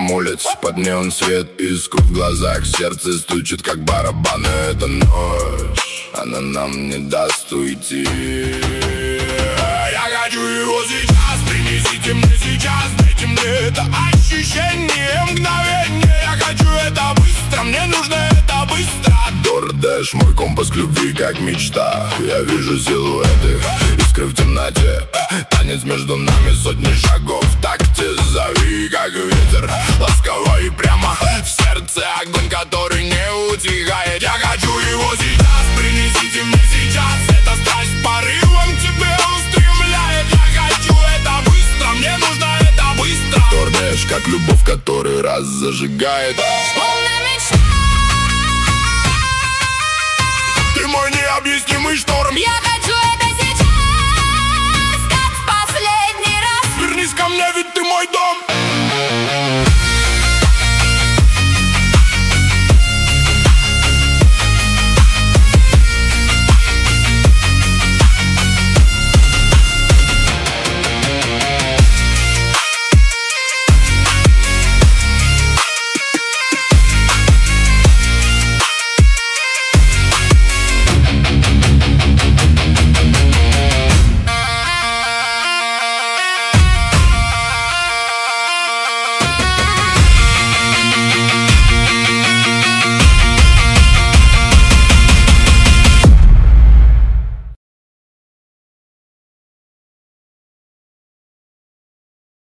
шум улиц, под неон свет, искру в глазах, сердце стучит как барабаны. Это ночь, она нам не даст уйти. Я хочу его сейчас, принесите мне сейчас, дайте мне это ощущение, мгновение. Я хочу это быстро, мне нужно это быстро. DoorDash, мой компас к любви, как мечта. Я вижу силуэты, искры в темноте, танец между нами, сотни шагов в такте. Зови, как ветер, ласково и прямо в сердце огонь, который не утихает. Я хочу его сейчас, принесите мне сейчас. Эта страсть порывом к тебе устремляет. Я хочу это быстро, мне нужно это быстро. DoorDash, как любовь, который раз зажигает. Ты мой необъяснимый шторм. Я хочу это сейчас, как в последний раз. Вернись ко мне, ведь ты мой дом.